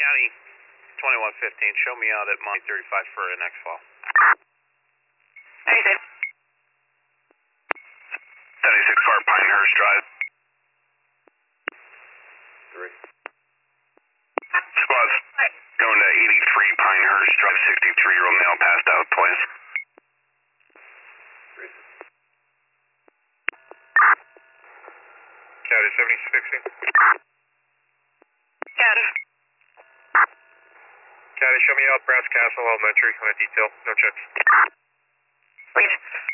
County 2115, show me out at Monty 35 for an X-File. Anything. 76 car, Pinehurst Drive. 3. Squad's going to 83 Pinehurst Drive, 63-year-old male passed out, please. 3. County 76. County. County, show me out Brass Castle Elementary on a detail, no checks. Read.